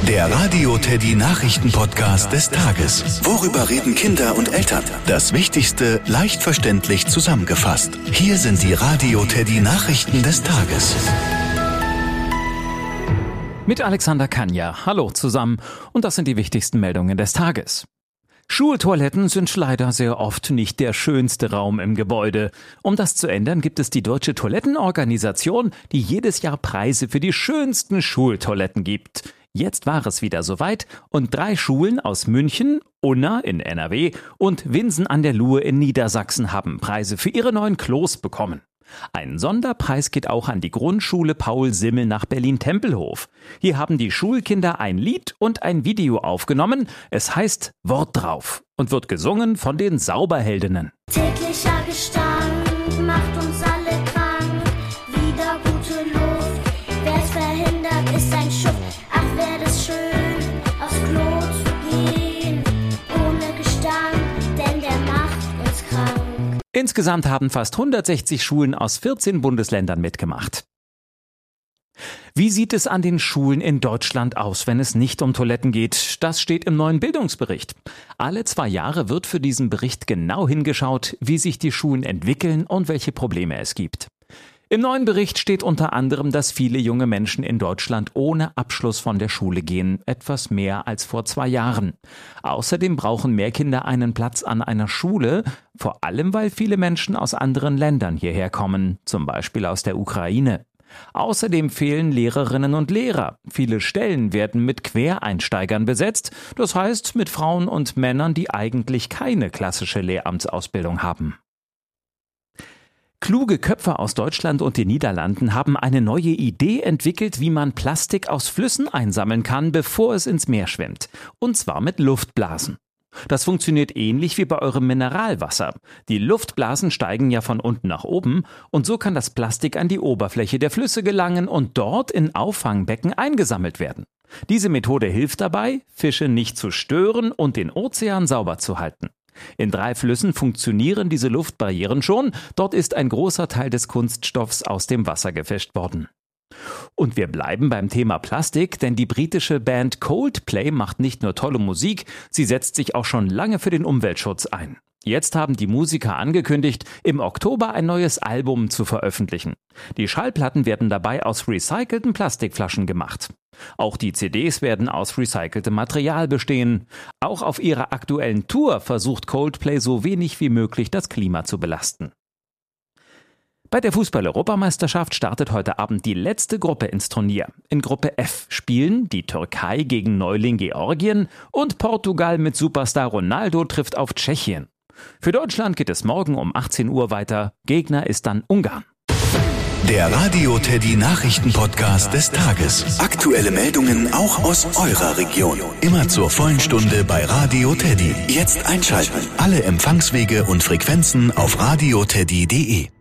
Der Radio Teddy Nachrichten-Podcast des Tages. Worüber reden Kinder und Eltern? Das Wichtigste leicht verständlich zusammengefasst. Hier sind die Radio Teddy Nachrichten des Tages. Mit Alexander Kanja. Hallo zusammen. Und das sind die wichtigsten Meldungen des Tages. Schultoiletten sind leider sehr oft nicht der schönste Raum im Gebäude. Um das zu ändern, gibt es die Deutsche Toilettenorganisation, die jedes Jahr Preise für die schönsten Schultoiletten gibt. Jetzt war es wieder soweit und 3 Schulen aus München, Unna in NRW und Winsen an der Luhe in Niedersachsen haben Preise für ihre neuen Klos bekommen. Ein Sonderpreis geht auch an die Grundschule Paul Simmel nach Berlin-Tempelhof. Hier haben die Schulkinder ein Lied und ein Video aufgenommen. Es heißt Wort drauf und wird gesungen von den Sauberheldinnen. Täglicher Gestank macht uns alle krank. Wieder gute Luft, wer's verhindert, ist ein Schuft. Ach, wär das schön, aufs Klo zu gehen. Ohne Gestank, denn der macht uns krank. Insgesamt haben fast 160 Schulen aus 14 Bundesländern mitgemacht. Wie sieht es an den Schulen in Deutschland aus, wenn es nicht um Toiletten geht? Das steht im neuen Bildungsbericht. Alle 2 Jahre wird für diesen Bericht genau hingeschaut, wie sich die Schulen entwickeln und welche Probleme es gibt. Im neuen Bericht steht unter anderem, dass viele junge Menschen in Deutschland ohne Abschluss von der Schule gehen, etwas mehr als vor 2 Jahren. Außerdem brauchen mehr Kinder einen Platz an einer Schule, vor allem weil viele Menschen aus anderen Ländern hierher kommen, zum Beispiel aus der Ukraine. Außerdem fehlen Lehrerinnen und Lehrer. Viele Stellen werden mit Quereinsteigern besetzt, das heißt mit Frauen und Männern, die eigentlich keine klassische Lehramtsausbildung haben. Kluge Köpfe aus Deutschland und den Niederlanden haben eine neue Idee entwickelt, wie man Plastik aus Flüssen einsammeln kann, bevor es ins Meer schwimmt. Und zwar mit Luftblasen. Das funktioniert ähnlich wie bei eurem Mineralwasser. Die Luftblasen steigen ja von unten nach oben und so kann das Plastik an die Oberfläche der Flüsse gelangen und dort in Auffangbecken eingesammelt werden. Diese Methode hilft dabei, Fische nicht zu stören und den Ozean sauber zu halten. In 3 Flüssen funktionieren diese Luftbarrieren schon. Dort ist ein großer Teil des Kunststoffs aus dem Wasser gefischt worden. Und wir bleiben beim Thema Plastik, denn die britische Band Coldplay macht nicht nur tolle Musik, sie setzt sich auch schon lange für den Umweltschutz ein. Jetzt haben die Musiker angekündigt, im Oktober ein neues Album zu veröffentlichen. Die Schallplatten werden dabei aus recycelten Plastikflaschen gemacht. Auch die CDs werden aus recyceltem Material bestehen. Auch auf ihrer aktuellen Tour versucht Coldplay so wenig wie möglich das Klima zu belasten. Bei der Fußball-Europameisterschaft startet heute Abend die letzte Gruppe ins Turnier. In Gruppe F spielen die Türkei gegen Neuling Georgien und Portugal mit Superstar Ronaldo trifft auf Tschechien. Für Deutschland geht es morgen um 18 Uhr weiter. Gegner ist dann Ungarn. Der Radio Teddy Nachrichten-Podcast des Tages. Aktuelle Meldungen auch aus eurer Region. Immer zur vollen Stunde bei Radio Teddy. Jetzt einschalten. Alle Empfangswege und Frequenzen auf radioteddy.de.